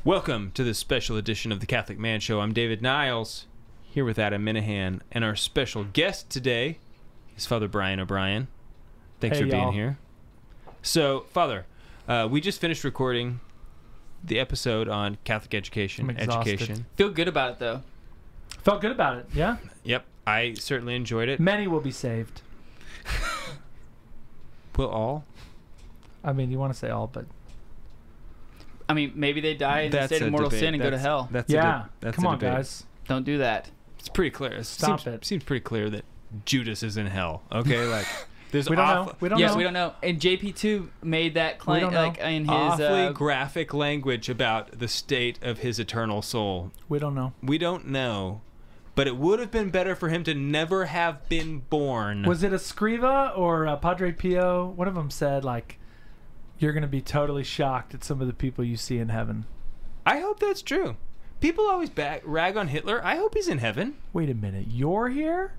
Welcome to this special edition of the Catholic Man Show. I'm David Niles, here with Adam Minahan, and our special guest today is Father Brian O'Brien. Thanks for being here. So, Father, we just finished recording the episode on Catholic education. I'm exhausted. Education. Feel good about it, though. Felt good about it, yeah? Yep, I certainly enjoyed it. Many will be saved. Will all? I mean, you want to say all, but... I mean, maybe they die in the state of mortal sin and go to hell. Yeah, that's come a on, debate. guys. Don't do that. It's pretty clear. Stop it. Seems pretty clear that Judas is in hell. Okay, like there's We don't know. We don't know. We don't know. And JP2 made that claim, don't know. like in his awfully graphic language about the state of his eternal soul. We don't know. We don't know, but it would have been better for him to never have been born. Was it a Scriva or a Padre Pio? One of them said, like, you're going to be totally shocked at some of the people you see in heaven. I hope that's true. People always rag on Hitler. I hope he's in heaven. Wait a minute, you're here?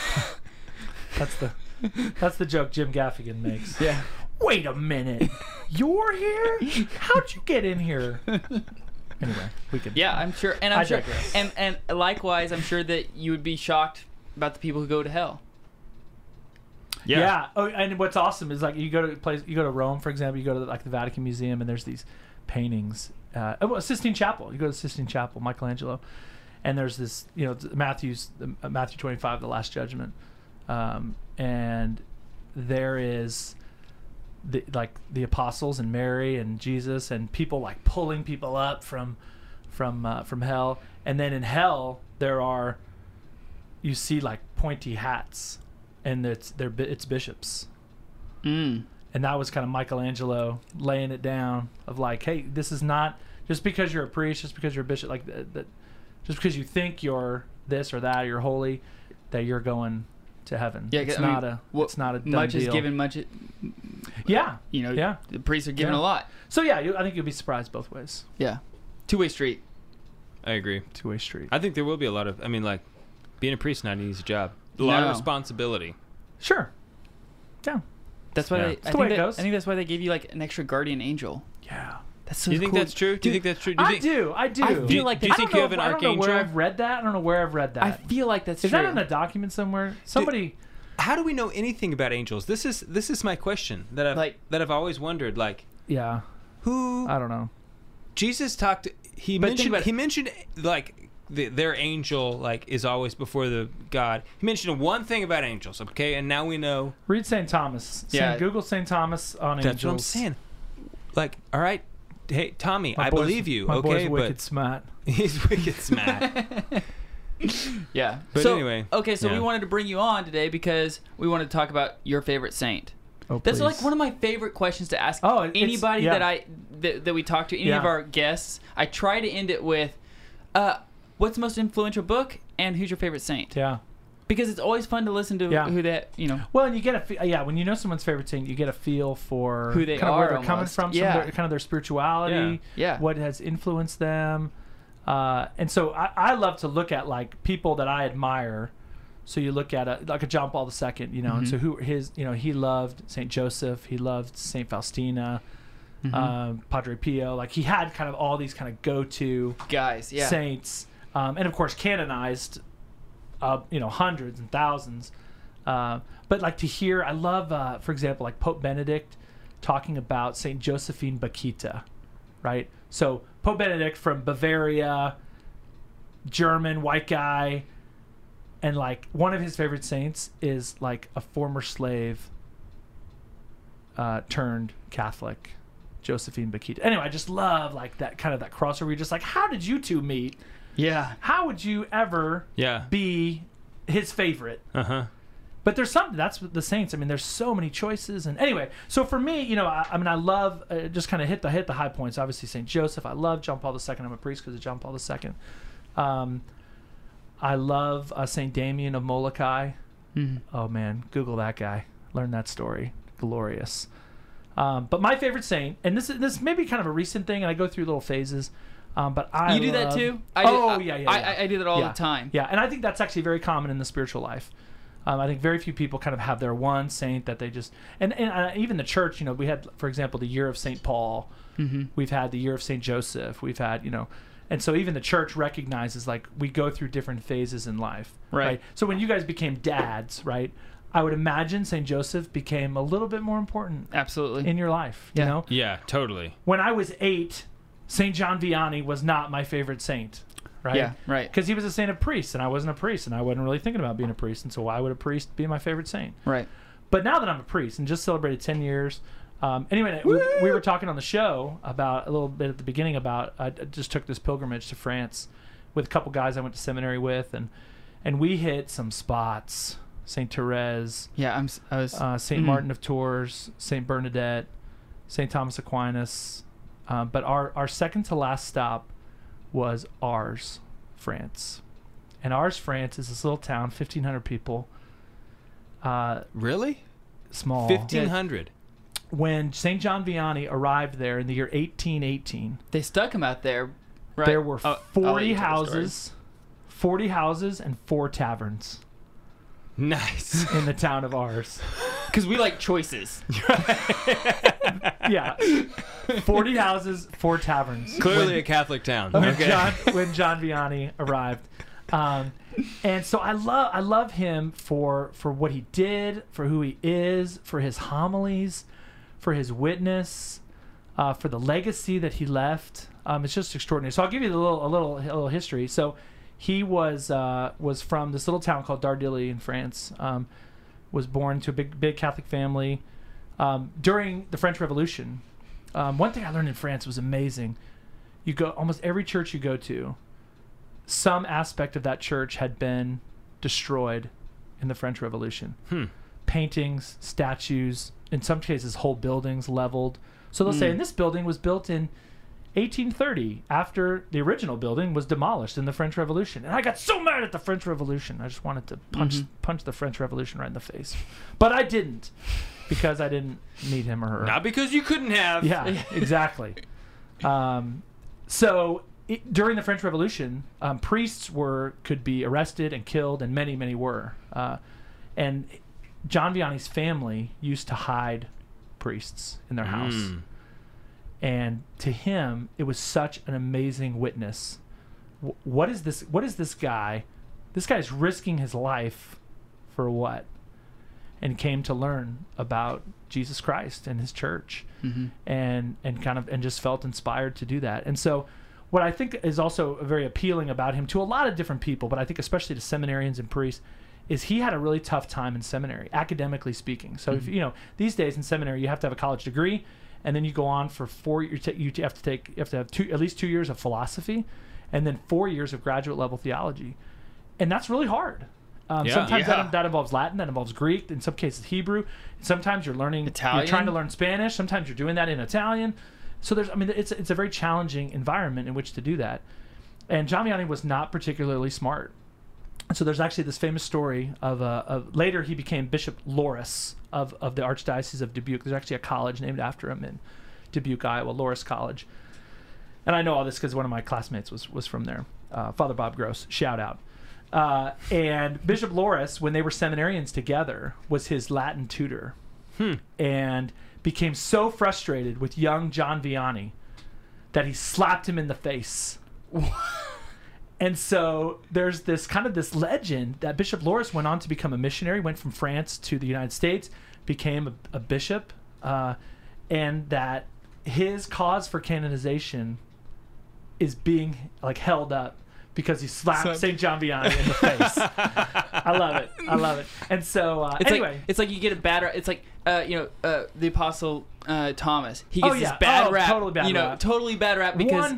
That's the joke Jim Gaffigan makes. Yeah. Wait a minute, you're here? How'd you get in here? Anyway, we could. Yeah, I'm sure. And I'm I sure. digress. And likewise, I'm sure that you would be shocked about the people who go to hell. Yeah. Oh, and what's awesome is like you go to Rome, for example. You go to like the Vatican Museum, and there's these paintings. Sistine Chapel. You go to Sistine Chapel, Michelangelo, and there's this. Matthew 25, the Last Judgment, and there is the apostles and Mary and Jesus and people like pulling people up from hell, and then in hell you see like pointy hats. And it's bishops, and that was kind of Michelangelo laying it down of like, hey, this is not just because you're a priest, just because you're a bishop, like that, just because you think you're this or that, you're holy, that you're going to heaven. Yeah, it's not a done much deal. is given, much. Yeah, the priests are given a lot. So yeah, I think you'll be surprised both ways. Yeah, two-way street. I agree. Two-way street. I think there will be a lot of. I mean, like, being a priest is not an easy job. A lot of responsibility. Sure. Yeah. That's why the way it goes. I think that's why they give you like an extra guardian angel. Yeah. That's so Do you think cool. that's true? Do you think that's true? I do. I feel like do you think you have an archangel? I don't know where I've read that. I feel like that's Is true. that in a document somewhere? Somebody. How do we know anything about angels? This is my question that I've always wondered. Like, yeah, who? I don't know. Jesus talked. He mentioned like their angel like is always before the God. He mentioned one thing about angels. Okay, and now we know. Read St. Thomas. Google St. Thomas on angels. That's what I'm saying. Like, all right, hey Tommy, I believe you. My okay, boy's wicked smart. He's wicked smart. Yeah. But anyway. Okay, so we wanted to bring you on today because we wanted to talk about your favorite saint. Oh, That's please. like one of my favorite questions to ask anybody that we talk to, any of our guests. I try to end it with, what's the most influential book and who's your favorite saint? Yeah. Because it's always fun to listen to who that, Well, and you get when you know someone's favorite saint, you get a feel for who they kind are, of where they're coming from, kind of their spirituality, yeah. what has influenced them. And so I love to look at like people that I admire. So you look at like a John Paul II, and so he loved Saint Joseph, he loved Saint Faustina, Padre Pio. Like he had kind of all these kind of go-to guys, saints, and of course canonized, hundreds and thousands. But like to hear, I love, for example, like Pope Benedict talking about Saint Josephine Bakhita, right? So Pope Benedict from Bavaria, German, white guy. And like one of his favorite saints is like a former slave turned Catholic, Josephine Bakhita. Anyway, I just love like that kind of that crossover. You're just like, how did you two meet? Yeah. How would you ever be his favorite? But there's something, that's the saints. I mean, there's so many choices. And anyway, so for me, I love just kind of hit the high points. Obviously, St. Joseph. I love John Paul II. I'm a priest because of John Paul II. I love St. Damien of Molokai. Oh, man. Google that guy. Learn that story. Glorious. But my favorite saint, and this may be kind of a recent thing, and I go through little phases, but I do that too? I do that all the time. Yeah, And I think that's actually very common in the spiritual life. I think very few people kind of have their one saint that they just and even the church. You know, we had, for example, the year of St. Paul. Mm-hmm. We've had the year of St. Joseph. We've had, you know, and so even the church recognizes like we go through different phases in life. Right. So when you guys became dads, right? I would imagine St. Joseph became a little bit more important. Absolutely. In your life, you know? Yeah, totally. When I was 8, St. John Vianney was not my favorite saint, right? Yeah, right. Because he was a saint of priests, and I wasn't a priest, and I wasn't really thinking about being a priest, and so why would a priest be my favorite saint? Right. But now that I'm a priest and just celebrated 10 years, anyway, we were talking on the show about a little bit at the beginning about I just took this pilgrimage to France with a couple guys I went to seminary with, and we hit some spots. St. Therese, St. Martin of Tours, St. Bernadette, St. Thomas Aquinas, but our second to last stop was Ars, France, and Ars, France is this little town, 1,500 people. Really? Small. 1,500. When St. John Vianney arrived there in the year 1818, they stuck him out there. Right? There were 40 houses, 40 houses, and 4 taverns. Nice. In the town of Ars. Because we like choices. Yeah. 40 houses, 4 taverns. Clearly a Catholic town. When John Vianney arrived. And so I love him for what he did, for who he is, for his homilies, for his witness, for the legacy that he left. It's just extraordinary. So I'll give you a little history. So he was from this little town called Dardilly in France. Was born to a big Catholic family during the French Revolution. One thing I learned in France was amazing. You go almost every church you go to, some aspect of that church had been destroyed in the French Revolution. Paintings, statues, in some cases whole buildings leveled. So they'll say, and this building was built in 1830 after the original building was demolished in the French Revolution. And I got so mad at the French Revolution. I just wanted to punch the French Revolution right in the face. But I didn't, because I didn't meet him or her. Not because you couldn't have. Yeah, exactly. During the French Revolution, priests could be arrested and killed, and many were. And John Vianney's family used to hide priests in their house. And to him, it was such an amazing witness. What is this guy? This guy is risking his life for what? And came to learn about Jesus Christ and his church, and just felt inspired to do that. And so, what I think is also very appealing about him to a lot of different people, but I think especially to seminarians and priests, is he had a really tough time in seminary, academically speaking. So if these days in seminary, you have to have a college degree. And then you go on for 4 years. You have to have at least 2 years of philosophy, and then 4 years of graduate level theology, and that's really hard. Sometimes that involves Latin, that involves Greek, in some cases Hebrew. Sometimes you're learning Italian. You're trying to learn Spanish. Sometimes you're doing that in Italian. So it's a very challenging environment in which to do that. And John Vianney was not particularly smart. So there's actually this famous story of later he became Bishop Loris of the Archdiocese of Dubuque. There's actually a college named after him in Dubuque, Iowa, Loris College. And I know all this because one of my classmates was from there. Father Bob Gross, shout out. And Bishop Loris, when they were seminarians together, was his Latin tutor. And became so frustrated with young John Vianney that he slapped him in the face. And so there's this legend that Bishop Loris went on to become a missionary, went from France to the United States, became a bishop, and that his cause for canonization is being held up because he slapped St. John Vianney in the face. I love it. And so anyway, it's like you get a bad rap. It's like the Apostle Thomas. He gets this bad rap. Totally bad rap. Totally bad rap because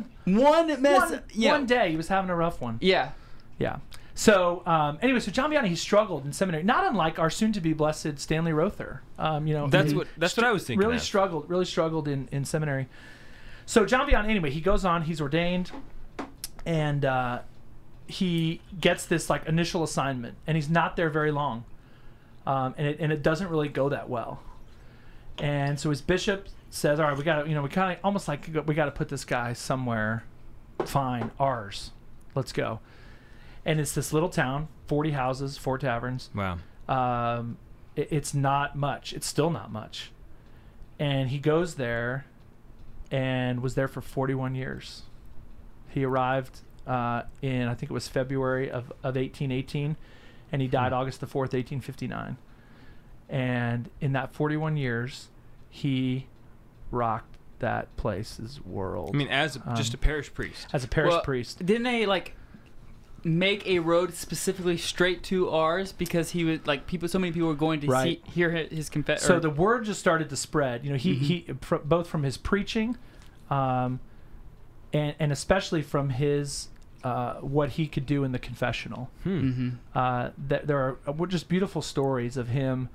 one day he was having a rough one. Yeah. So anyway, so John Vianney, he struggled in seminary, not unlike our soon-to-be blessed Stanley Rother. That's what I was thinking. Really struggled in seminary. So John Vianney, anyway, he goes on. He's ordained, and he gets this initial assignment, and he's not there very long, and it doesn't really go that well. And so his bishop says, "All right, we got to, we got to put this guy somewhere. Fine, Ars, let's go." And it's this little town, 40 houses, 4 taverns. Wow. It's not much. It's still not much. And he goes there and was there for 41 years. He arrived in, I think it was February of 1818, and he died August the 4th, 1859. And in that 41 years, he rocked that place's world. I mean, as just a parish priest. As a parish priest. Didn't they, like, make a road specifically straight to Ars because he was like so many people were going to hear his confession. So the word just started to spread. You know, he both from his preaching, and especially from his what he could do in the confessional. That there are just beautiful stories of him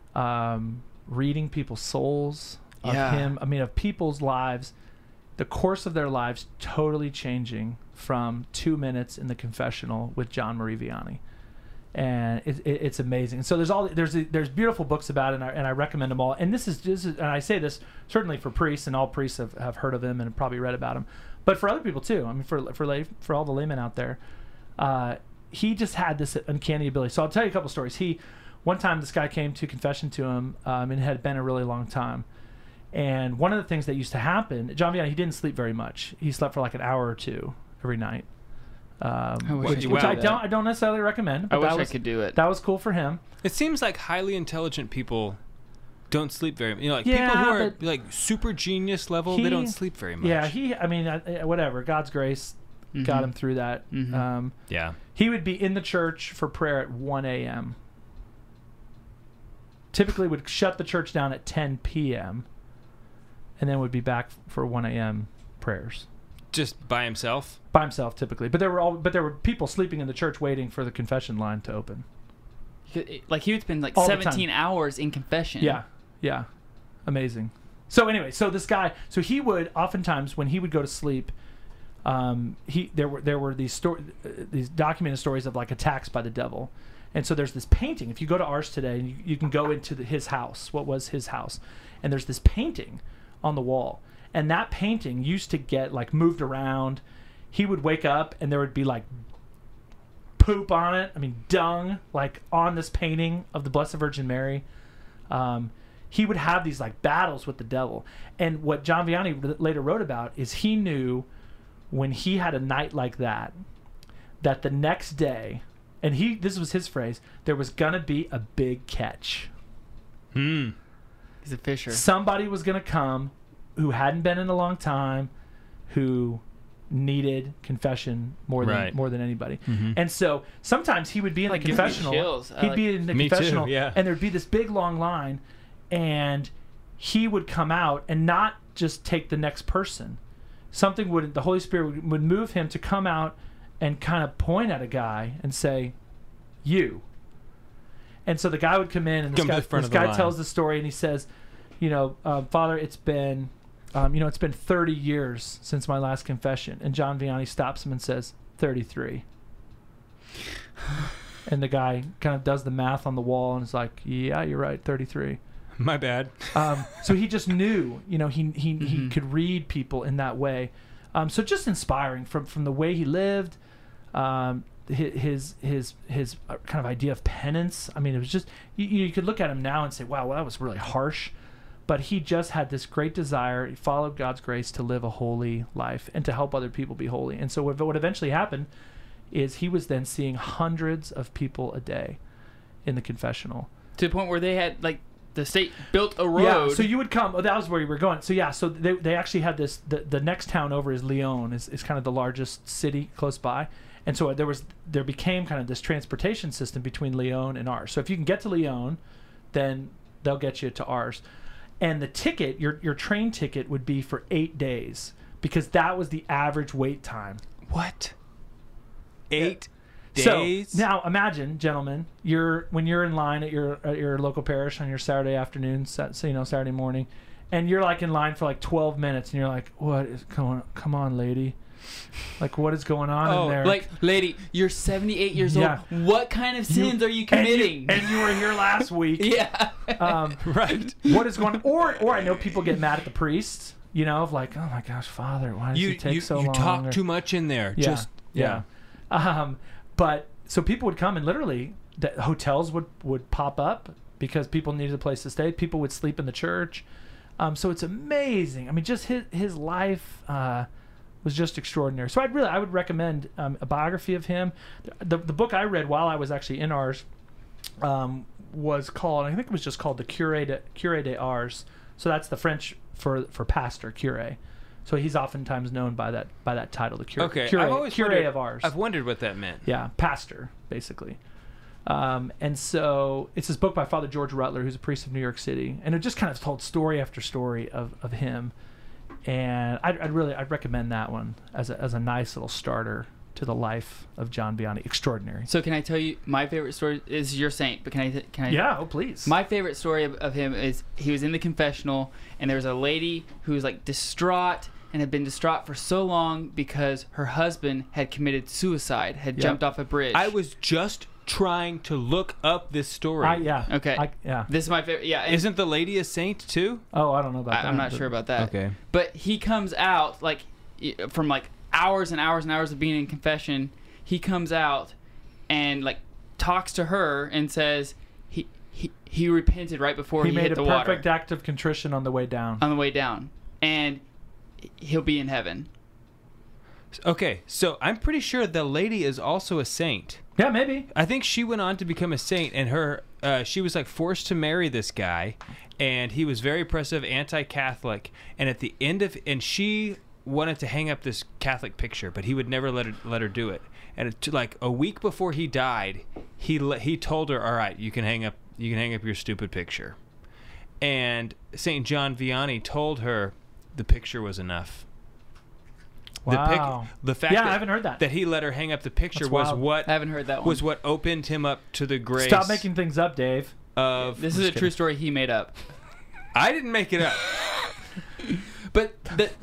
reading people's souls, of him. I mean, of people's lives, the course of their lives totally changing from 2 minutes in the confessional with John Marie Vianney, and it's amazing. And so there's beautiful books about it, and I recommend them all. And this is and I say this certainly for priests, and all priests have heard of him and have probably read about him, but for other people too. I mean, for all the laymen out there, he just had this uncanny ability. So I'll tell you a couple stories. One time this guy came to confession to him, and it had been a really long time. And one of the things that used to happen, John Vianney, he didn't sleep very much. He slept for like an hour or two every night, which I don't necessarily recommend. I wish I could do it. That was cool for him. It seems like highly intelligent people don't sleep very much. You know, like people who are like super genius level, they don't sleep very much. Yeah, I mean, whatever. God's grace got him through that. He would be in the church for prayer at 1 a.m. Typically would shut the church down at 10 p.m. and then would be back for 1 a.m. prayers. Just by himself? By himself, typically. But there were people sleeping in the church waiting for the confession line to open. Like he would spend like 17 hours in confession. Yeah. Amazing. So anyway, so this guy, he would oftentimes when he would go to sleep, there were these documented stories of like attacks by the devil. And so there's this painting. If you go to Ars today, you can go into his house. What was his house? And there's this painting on the wall. And that painting used to get like moved around. He would wake up and there would be like poop on it. I mean, dung, like on this painting of the Blessed Virgin Mary. He would have these like battles with the devil. And what John Vianney later wrote about is he knew when he had a night like that the next day, and this was his phrase, there was gonna be a big catch. He's a fisher. Somebody was gonna come who hadn't been in a long time, who needed confession more than anybody. And so sometimes he would be in the confessional. He'd be in the confessional, and there'd be this big long line, and he would come out and not just take the next person. The Holy Spirit would move him to come out and kind of point at a guy and say, "You." And so the guy would come in, and this guy tells the story, and he says, Father, it's been 30 years since my last confession. And John Vianney stops him and says, 33. And the guy kind of does the math on the wall and is like, yeah, you're right, 33. My bad. So he just knew, he could read people in that way. So just inspiring from the way he lived, his kind of idea of penance. I mean, it was just, you could look at him now and say, wow, well, that was really harsh. But he just had this great desire. He followed God's grace to live a holy life and to help other people be holy. And so what eventually happened is he was then seeing hundreds of people a day in the confessional. To the point where they had, like, the state built a road. Yeah, so you would come. Oh, that was where you were going. So yeah, so they actually had this. The next town over is Lyon, is kind of the largest city close by, and so there became kind of this transportation system between Lyon and Ars. So if you can get to Lyon, then they'll get you to Ars, and the ticket, your train ticket, would be for 8 days because that was the average wait time. What? 8 days? So now imagine, gentlemen, when you're in line at your local parish on your Saturday afternoon, Saturday morning, and you're like in line for like 12 minutes, and you're like, "What is going on? Come on, lady! Like, what is going on in there?" Like, lady, you're 78 years old. What kind of sins are you committing? And you were here last week. Yeah. Right. What is going on? Or I know people get mad at the priests. Of like, "Oh my gosh, Father, why does he take so long?" You talk too much in there. Yeah. But so people would come and literally that hotels would pop up because people needed a place to stay. People would sleep in the church. So it's amazing. I mean, just his life was just extraordinary. So I would recommend a biography of him. The book I read while I was actually in Ars was called, I think it was just called the Curé de Ars. So that's the French for pastor, curé. So he's oftentimes known by that title, the curé. Okay, Curé of Ars. I've wondered what that meant. Yeah, pastor, basically. And so it's this book by Father George Rutler, who's a priest of New York City, and it just kind of told story after story of him. And I'd recommend that one as a nice little starter to the life of John Vianney. Extraordinary. So can I tell you my favorite story is your saint, but can I? Yeah, oh please. My favorite story of him is he was in the confessional, and there was a lady who was like distraught and had been distraught for so long because her husband had committed suicide, had jumped off a bridge. I was just trying to look up this story. Okay. This is my favorite. Yeah. Isn't the lady a saint too? Oh, I don't know about that. I'm not sure about that. Okay. But he comes out from hours and hours and hours of being in confession. He comes out and talks to her and says he repented right before he hit the water. He made a perfect act of contrition on the way down. On the way down, and he'll be in heaven. Okay, so I'm pretty sure the lady is also a saint. Yeah, maybe. I think she went on to become a saint, and she was forced to marry this guy, and he was very oppressive, anti-Catholic, and at the end of, and she wanted to hang up this Catholic picture, but he would never let her do it. And a week before he died, he told her, "All right, you can hang up your stupid picture." And Saint John Vianney told her the picture was enough. Wow. The fact I haven't heard that. That he let her hang up the picture was what I haven't heard that one. Was what opened him up to the grace. Stop making things up, Dave. This is a true story he made up. I didn't make it up. But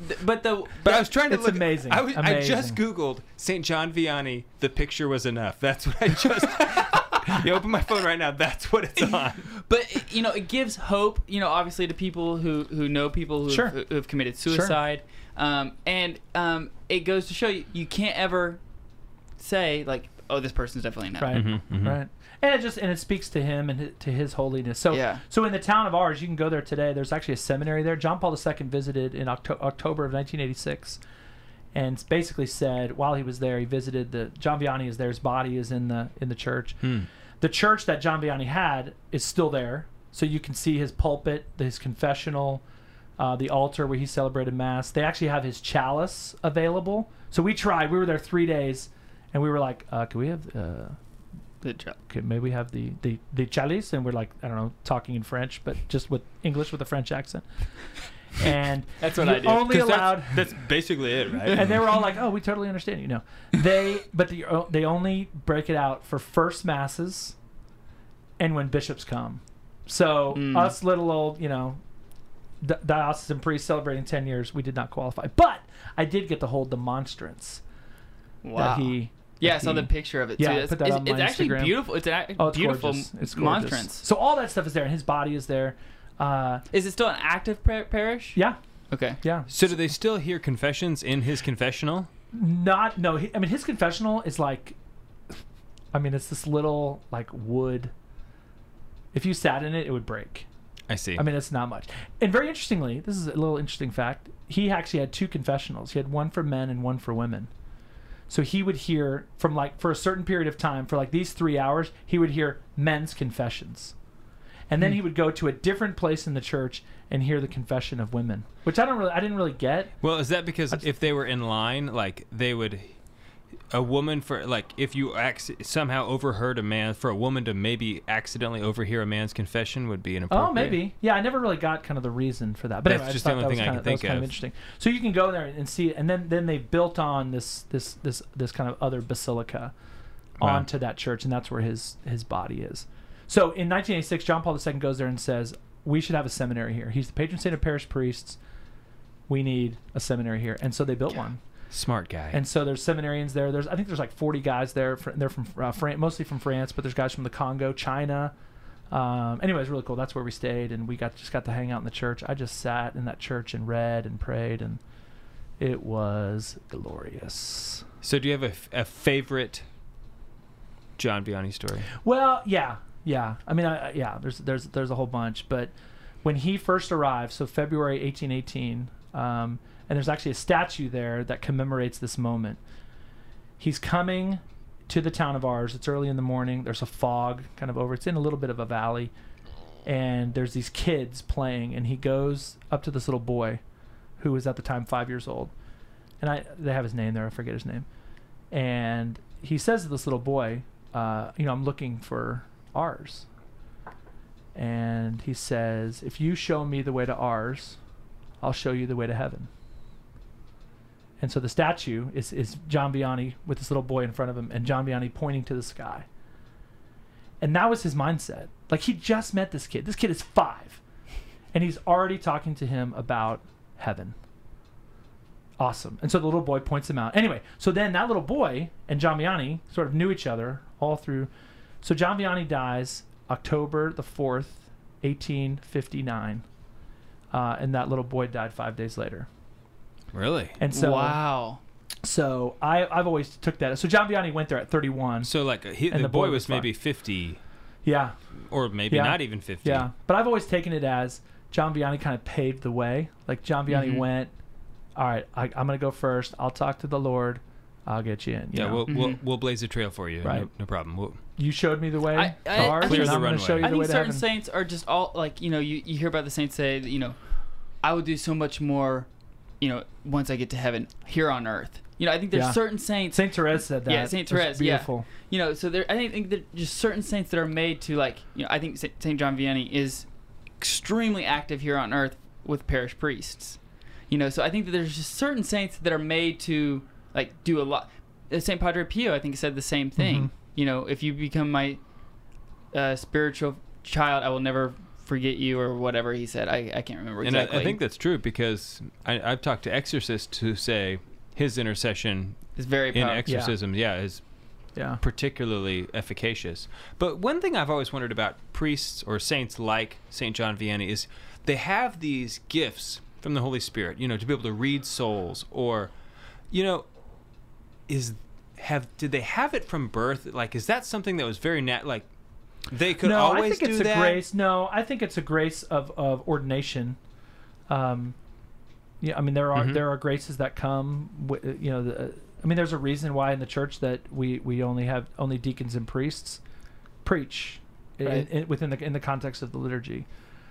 I was trying to it's look. amazing. I just Googled St. John Vianney. The picture was enough. That's what I just. You open my phone right now. That's what it's on. But it gives hope. Obviously to people who know people who have committed suicide. Sure. It goes to show you can't ever say oh, this person's definitely not. Right. Mm-hmm, mm-hmm. Right. And it speaks to him and to his holiness. So in the town of Ars, you can go there today. There's actually a seminary there. John Paul II visited in October of 1986, and basically said while he was there, he visited John Vianney is there. His body is in the church. The church that John Vianney had is still there, so you can see his pulpit, his confessional, the altar where he celebrated mass. They actually have his chalice available. So we tried. We were there 3 days, and we were like, "Can we have?" Maybe we have the chalice, and we're I don't know, talking in French, but just with English with a French accent. And that's what I do. Only allowed. That's basically it, right? And they were all like, "Oh, we totally understand you." They only break it out for first masses, and when bishops come. So us little old, diocesan priests celebrating 10 years, we did not qualify. But I did get to hold the monstrance. Wow. I saw the picture of it too. Yeah, put that on my It's actually Instagram. beautiful. It's a beautiful monstrance. So all that stuff is there, and his body is there. Is it still an active parish? Yeah. Okay. Yeah. So do they still hear confessions in his confessional? No. His confessional is it's this little wood. If you sat in it, it would break. I see. It's not much. And very interestingly, this is a little interesting fact. He actually had 2 confessionals. He had one for men and one for women. So he would hear from for a certain period of time, for these 3 hours, he would hear men's confessions. And then he would go to a different place in the church and hear the confession of women, which I didn't really get. Well, is that because if they were in line, they would, a woman if you somehow overheard a man, for a woman to maybe accidentally overhear a man's confession would be inappropriate? Oh, maybe. Yeah, I never really got kind of the reason for that. But that's anyway, just the only thing I can think of. That was kind of interesting. So you can go there and see it, and then they built on this kind of other basilica onto that church, and that's where his body is. So in 1986, John Paul II goes there and says, "We should have a seminary here. He's the patron saint of parish priests. We need a seminary here." And so they built one. Smart guy. And so there's seminarians there. I think there's 40 guys there. They're from mostly from France, but there's guys from the Congo, China. Anyway, it's really cool. That's where we stayed, and we just got to hang out in the church. I just sat in that church and read and prayed, and it was glorious. So do you have a favorite John Vianney story? Well, yeah. I mean, there's a whole bunch, but when he first arrived, so February 1818, and there's actually a statue there that commemorates this moment. He's coming to the town of Ars. It's early in the morning. There's a fog kind of over. It's in a little bit of a valley, and there's these kids playing, and he goes up to this little boy who was at the time 5 years old. And they have his name there. I forget his name. And he says to this little boy, I'm looking for Ars. And he says, if you show me the way to Ars, I'll show you the way to heaven. And so the statue is John Vianney with this little boy in front of him, and John Vianney pointing to the sky. And that was his mindset. Like, he just met this kid. This kid is 5. And he's already talking to him about heaven. Awesome. And so the little boy points him out. Anyway, so then that little boy and John Vianney sort of knew each other all through. So John Vianney dies October the 4th, 1859. And that little boy died 5 days later. Really? And so, wow. So I've always took that. So John Vianney went there at 31. So like the boy was maybe 50. Yeah. Or maybe not even 50. Yeah. But I've always taken it as John Vianney kind of paved the way. Like John Vianney went, all right, I'm going to go first. I'll talk to the Lord. I'll get you in. You know? We'll blaze a trail for you. Right. No problem. You showed me the way I to Ars, clear and the I'm going to show you I the way think to certain heaven. saints are just all like, you hear about the saints say that, I will do so much more, once I get to heaven here on earth. I think there's certain saints. Saint Therese said that. Yeah, Saint Therese. Beautiful. Yeah. So I think there's just certain saints that are made to I think Saint John Vianney is extremely active here on earth with parish priests. So I think that there's just certain saints that are made to do a lot. Saint Padre Pio, I think, said the same thing. If you become my spiritual child, I will never forget you, or whatever he said. I can't remember exactly. And I think that's true, because I've talked to exorcists who say his intercession is very in exorcism, is particularly efficacious. But one thing I've always wondered about priests or saints like St. John Vianney is they have these gifts from the Holy Spirit, to be able to read souls, or, did they have it from birth? Like, is that something that was very they could always do that? No, I think it's a grace. No, I think it's a grace of ordination. Yeah, I mean, there are graces that come. There's a reason why in the church that we only deacons and priests preach within the context of the liturgy,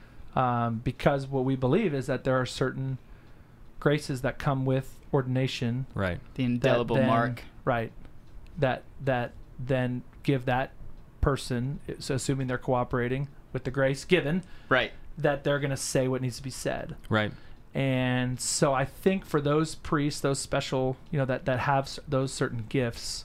because what we believe is that there are certain graces that come with ordination. Right. The indelible mark. Right. That then give that person, so assuming they're cooperating with the grace given, right, that they're going to say what needs to be said. Right. And so I think for those priests, those special, that have those certain gifts,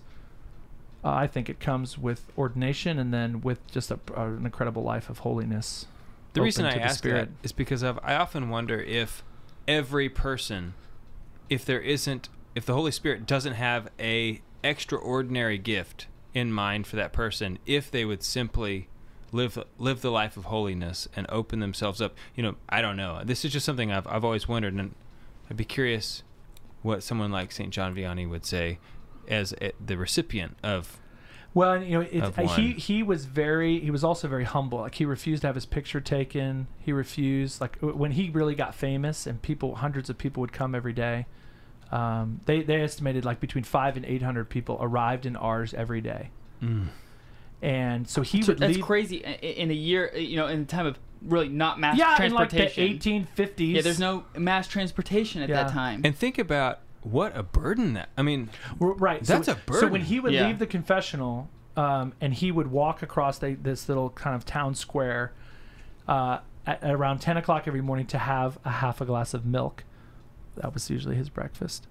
I think it comes with ordination, and then with just an incredible life of holiness. The reason I ask that is because I often wonder if every person, if the Holy Spirit doesn't have a extraordinary gift in mind for that person, if they would simply live the life of holiness and open themselves up. I don't know. This is just something I've always wondered, and I'd be curious what someone like St. John Vianney would say as the recipient of. Well, he was also very humble. Like, he refused to have his picture taken. He refused, when he really got famous and hundreds of people would come every day. They estimated between 500 and 800 people arrived in Ars every day. Mm. And so he would That's lead, crazy in a year, in the time of really not mass transportation. In the 1850s. Yeah, there's no mass transportation at that time. And think about what a burden that. I mean, right. That's a burden. So when he would leave the confessional, and he would walk across this little kind of town square at around 10 o'clock every morning to have a half a glass of milk. That was usually his breakfast.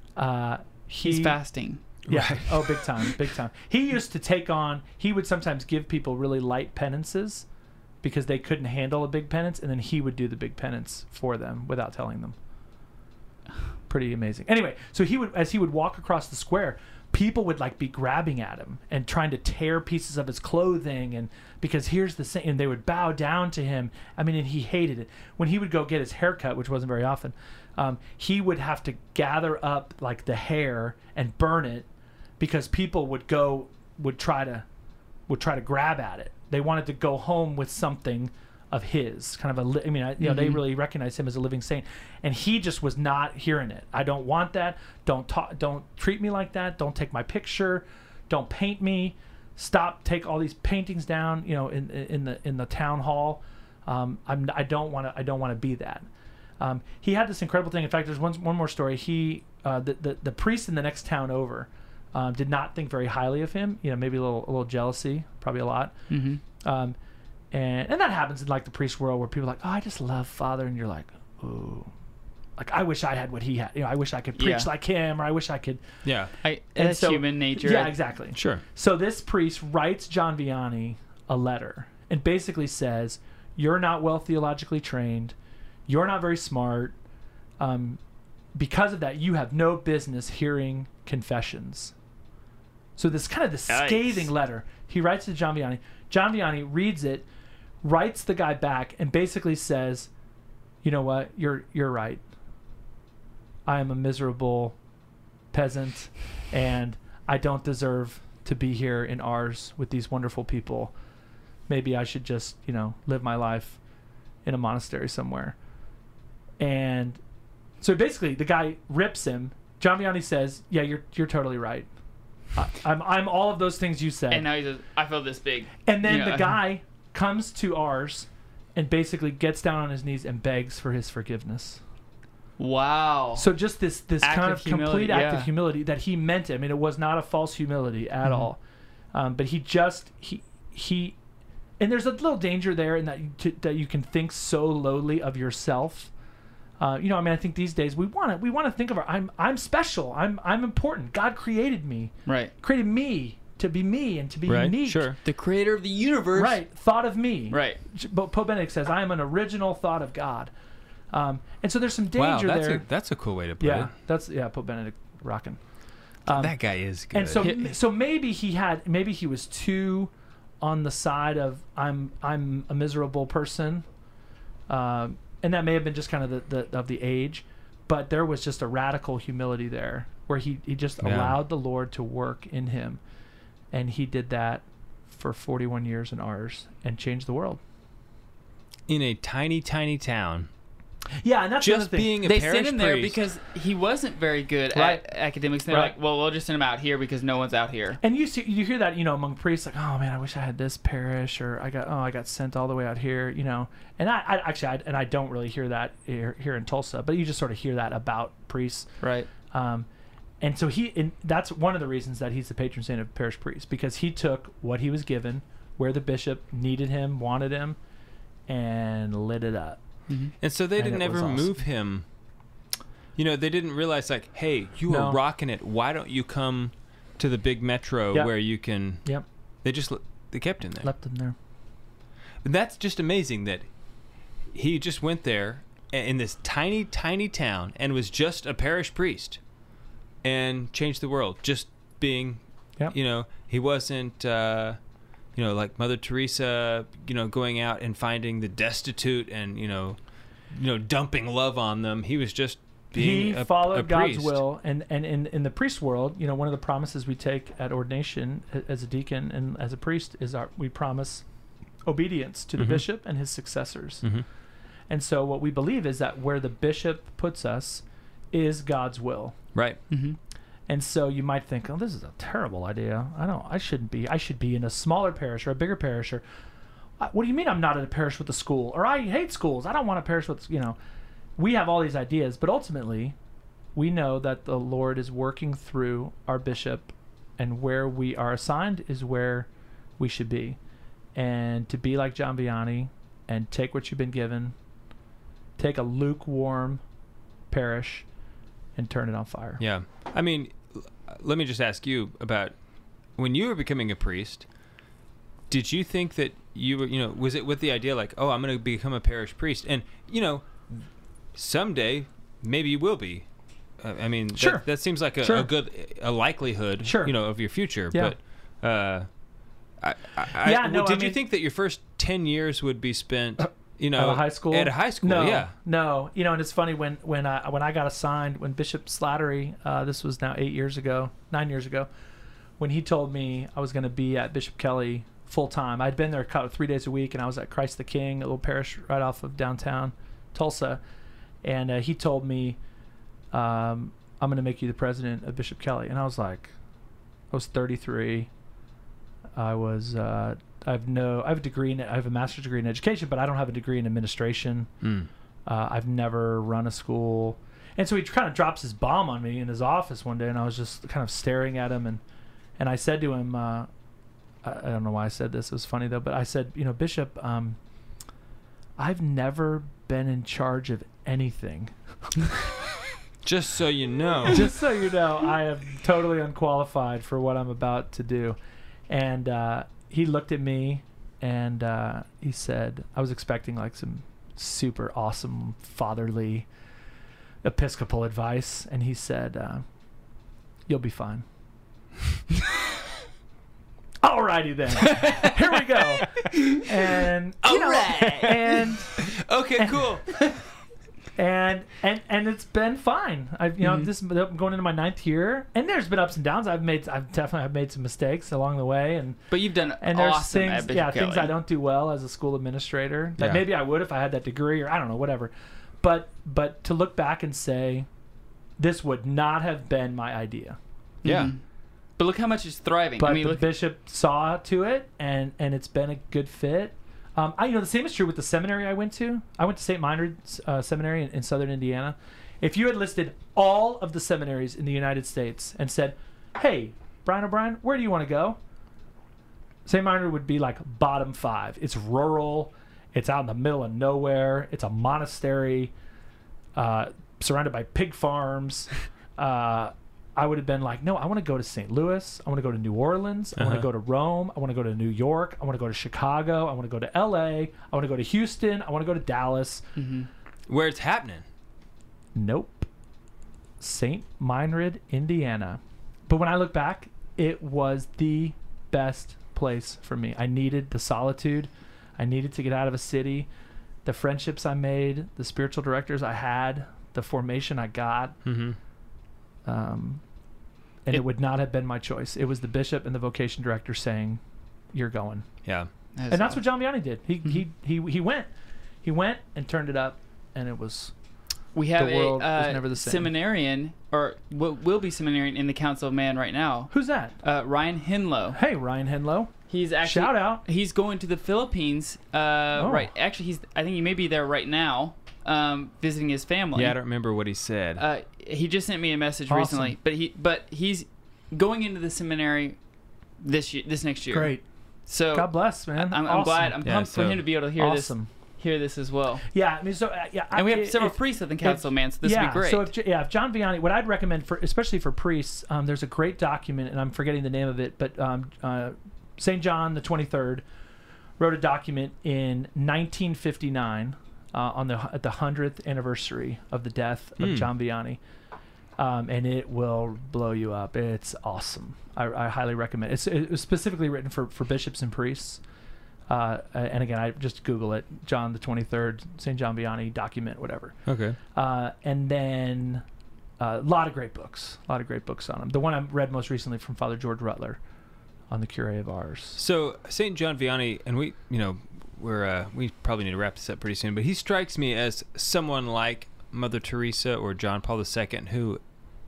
He's fasting. Yeah. Right. Oh, big time, big time. He used to take on. He would sometimes give people really light penances because they couldn't handle a big penance, and then he would do the big penance for them without telling them. Pretty amazing. Anyway, so as he would walk across the square, people would be grabbing at him and trying to tear pieces of his clothing, and because here's the thing, and they would bow down to him. I mean, and he hated it. When he would go get his hair cut, which wasn't very often, he would have to gather up the hair and burn it, because people would try to would try to grab at it. They wanted to go home with something of his, kind of they really recognized him as a living saint, and he just was not hearing it. I don't want that. Don't treat me like that. Don't take my picture. Don't paint me. Stop. Take all these paintings down. In the town hall. I don't want to be that. He had this incredible thing. In fact, there's one more story. The priest in the next town over did not think very highly of him. Maybe a little jealousy, probably a lot. Mm-hmm. And that happens in like the priest world where people are like, oh, I just love Father, and you're like, ooh, like I wish I had what he had. I wish I could preach like him, or I wish I could. Yeah, that's human nature. Yeah, exactly. Sure. So this priest writes John Vianney a letter and basically says, you're not well theologically trained. You're not very smart. Because of that, you have no business hearing confessions. So this kind of the scathing letter he writes to John Vianney. John Vianney reads it, writes the guy back, and basically says, you know what, you're right. I am a miserable peasant, and I don't deserve to be here in Ars with these wonderful people. Maybe I should just, live my life in a monastery somewhere. And so basically the guy rips him. John Vianney says, yeah, you're totally right. I'm all of those things you said. And now he says, I feel this big. And then the guy comes to Ars and basically gets down on his knees and begs for his forgiveness. Wow. So just this kind of complete act of humility that he meant it. I mean, it was not a false humility at all. But he and there's a little danger there in that you can think so lowly of yourself. I think these days we want to think of I'm special. I'm important. God created me. Right. Created me to be me and to be unique. Sure. The creator of the universe. Right. Thought of me. Right. But Pope Benedict says, I am an original thought of God. And so there's some danger there. That's a cool way to put it. That's Pope Benedict rocking. That guy is good. And so maybe he was too on the side of I'm a miserable person. And that may have been just kind of the age, but there was just a radical humility there where he just allowed the Lord to work in him, and he did that for 41 years in Ars and changed the world. In a tiny, tiny town. Yeah, and that's just being a they parish sent him there priest. Because he wasn't very good at academics. They're like, well, we'll just send him out here because no one's out here. And you hear that, among priests, like, oh man, I wish I had this parish, or I got sent all the way out here, And I don't really hear that here in Tulsa, but you just sort of hear that about priests, right? And so that's one of the reasons that he's the patron saint of parish priests, because he took what he was given, where the bishop needed him, wanted him, and lit it up. Mm-hmm. And so they didn't ever move him. They didn't realize, like, hey, you are rocking it. Why don't you come to the big metro where you can... Yep. They kept him there. Left him there. But that's just amazing that he just went there in this tiny, tiny town and was just a parish priest and changed the world. Just being, he wasn't... like Mother Teresa, going out and finding the destitute and, dumping love on them. He was just being He followed God's priest. will. And in the priest world, one of the promises we take at ordination as a deacon and as a priest is we promise obedience to the bishop and his successors. Mm-hmm. And so what we believe is that where the bishop puts us is God's will. Right. Mm-hmm. And so you might think, oh, this is a terrible idea. I should be in a smaller parish or a bigger parish. Or what do you mean I'm not in a parish with a school? Or I hate schools. I don't want a parish with, we have all these ideas, but ultimately we know that the Lord is working through our bishop, and where we are assigned is where we should be. And to be like John Vianney and take what you've been given, take a lukewarm parish and turn it on fire. Yeah. I mean, let me just ask you about when you were becoming a priest, did you think that you were, was it with the idea like, oh, I'm going to become a parish priest? And, someday maybe you will be. I mean, sure. that seems like a likelihood, sure. Of your future. Yeah. But did you think that your first 10 years would be spent... at a high school? At a high school, No. And it's funny when I got assigned, when Bishop Slattery, this was now 9 years ago, when he told me I was going to be at Bishop Kelly full time. I'd been there 3 days a week, and I was at Christ the King, a little parish right off of downtown Tulsa. And he told me, I'm going to make you the president of Bishop Kelly. And I was like, I was 33. I have a master's degree in education, but I don't have a degree in administration. I've never run a school. And so he kind of drops his bomb on me in his office one day, and I was just kind of staring at him, and I said to him, I don't know why I said this, it was funny though, but I said, Bishop, I've never been in charge of anything. Just so you know. Just so you know, I am totally unqualified for what I'm about to do. And he looked at me, and he said, I was expecting like some super awesome fatherly Episcopal advice, and he said, you'll be fine. Alrighty then. Here we go. And okay, cool. And it's been fine. I'm going into my 9th year, and there's been ups and downs. I've definitely made some mistakes along the way, but you've done and there's awesome things, at Bishop Kelly. things I don't do well as a school administrator that maybe I would if I had that degree, or I don't know, whatever. But to look back and say, this would not have been my idea. Yeah. But look how much it's thriving. But the bishop saw to it, and it's been a good fit. The same is true with the seminary I went to. I went to St. Meinrad's Seminary in southern Indiana. If you had listed all of the seminaries in the United States and said, hey, Brian O'Brien, where do you want to go? St. Meinrad would be like bottom 5. It's rural. It's out in the middle of nowhere. It's a monastery surrounded by pig farms. I would have been like, no, I want to go to St. Louis. I want to go to New Orleans. I want to go to Rome. I want to go to New York. I want to go to Chicago. I want to go to L.A. I want to go to Houston. I want to go to Dallas. Where it's happening. Nope. St. Meinrad, Indiana. But when I look back, it was the best place for me. I needed the solitude. I needed to get out of a city. The friendships I made, the spiritual directors I had, the formation I got. And it would not have been my choice. It was the bishop and the vocation director saying, "You're going." Yeah, and that's what John Vianney did. He went and turned it up, and it was. We have the world was never the same. Seminarian, or will be seminarian in the Council of Man right now. Who's that? Ryan Henlow. Hey, Ryan Henlow. He's actually shout out. He's going to the Philippines. Right. Actually, I think he may be there right now. Visiting his family. Yeah, I don't remember what he said. He just sent me a message recently, but he's going into the seminary this next year. Great. So God bless, man. I'm glad. I'm pumped for him to be able to hear this as well. Yeah, I mean, and we have several priests at the council, man. So this would be great. So if John Vianney, what I'd recommend especially for priests, there's a great document, and I'm forgetting the name of it, but St. John the 23rd wrote a document in 1959. At the 100th anniversary of the death of John Vianney, and it will blow you up. It's awesome. I highly recommend it. It was specifically written for bishops and priests. And again, I just Google it, John the 23rd, St. John Vianney document, whatever. Okay. And then a lot of great books on him. The one I read most recently from Father George Rutler on the Curé of Ars. So St. John Vianney, and we probably need to wrap this up pretty soon, but he strikes me as someone like Mother Teresa or John Paul II, who,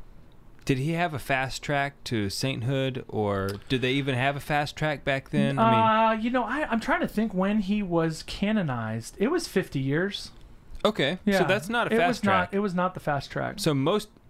did he have a fast track to sainthood, or did they even have a fast track back then? I'm trying to think when he was canonized. It was 50 years. Okay, yeah. So that's not a fast track. It was not the fast track. So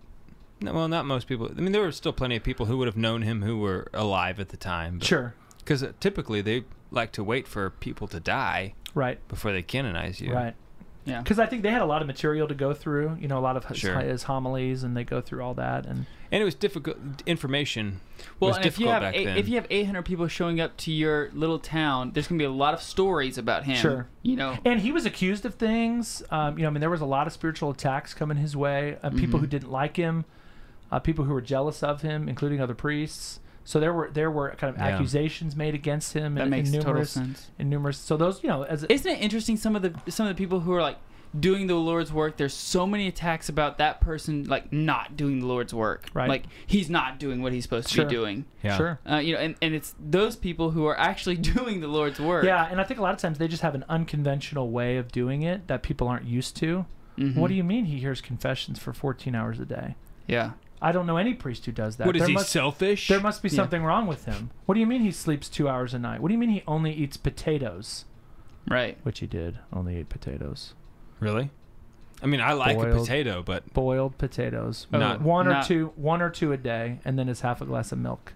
not most people. I mean, there were still plenty of people who would have known him who were alive at the time. Sure. Because typically they like to wait for people to die before they canonize you. Right. Yeah. Because I think they had a lot of material to go through, a lot of his homilies, and they go through all that. And it was difficult. Information was difficult back then. If you have 800 people showing up to your little town, there's going to be a lot of stories about him. Sure. And he was accused of things. There was a lot of spiritual attacks coming his way. People who didn't like him, people who were jealous of him, including other priests. So there were kind of accusations made against him. That makes total sense. In numerous. So those, isn't it interesting? Some of the people who are like doing the Lord's work, there's so many attacks about that person like not doing the Lord's work. Right. Like he's not doing what he's supposed to be doing. Yeah. Sure. You know, and it's those people who are actually doing the Lord's work. Yeah, and I think a lot of times they just have an unconventional way of doing it that people aren't used to. What do you mean he hears confessions for 14 hours a day? Yeah. I don't know any priest who does that. What is he, selfish? There must be something wrong with him. What do you mean he sleeps 2 hours a night? What do you mean he only eats potatoes? Right. Which he did. Only ate potatoes. Really? I mean, I like a potato, but boiled potatoes. Not one or two a day, and then it's half a glass of milk.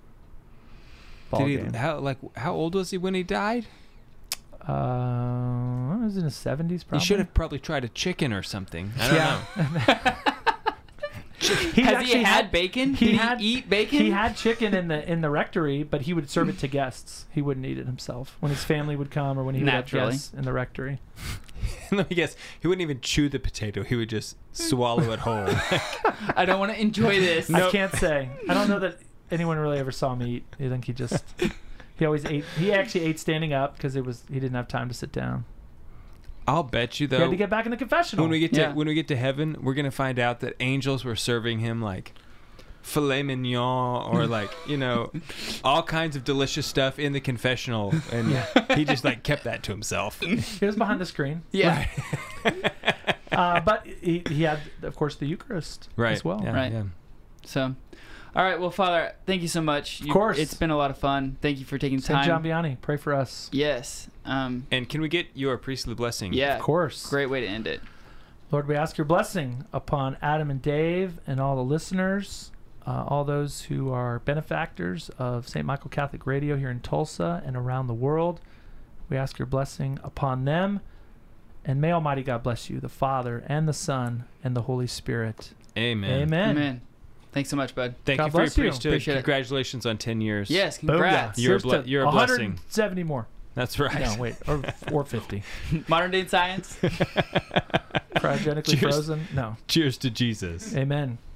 How old was he when he died? He was in his 70s, probably. He should have probably tried a chicken or something. I don't know. Has he had bacon? Did he eat bacon? He had chicken in the rectory, but he would serve it to guests. He wouldn't eat it himself. When his family would come or when he would have guests in the rectory. Let me guess. He wouldn't even chew the potato. He would just swallow it whole. I don't want to enjoy this. Nope. I can't say. I don't know that anyone really ever saw me eat. I think he always ate. He actually ate standing up because he didn't have time to sit down. I'll bet you though. He had to get back in the confessional. When we get to heaven, we're gonna find out that angels were serving him like filet mignon or like all kinds of delicious stuff in the confessional, and he just like kept that to himself. He was behind the screen. Yeah. But he had, of course, the Eucharist as well. Yeah, right. Yeah. So. All right, well, Father, thank you so much. Of course. It's been a lot of fun. Thank you for taking time. St. John Vianney, pray for us. Yes. And can we get your priestly blessing? Yeah. Of course. Great way to end it. Lord, we ask your blessing upon Adam and Dave and all the listeners, all those who are benefactors of St. Michael Catholic Radio here in Tulsa and around the world. We ask your blessing upon them. And may Almighty God bless you, the Father and the Son and the Holy Spirit. Amen. Amen. Amen. Thanks so much, bud. Thank you for your priesthood. Appreciate Congratulations on 10 years. Yes, congrats. You're a blessing. 170 more. That's right. No, wait. Or 50. Modern day science. Cryogenically frozen? No. Cheers to Jesus. Amen.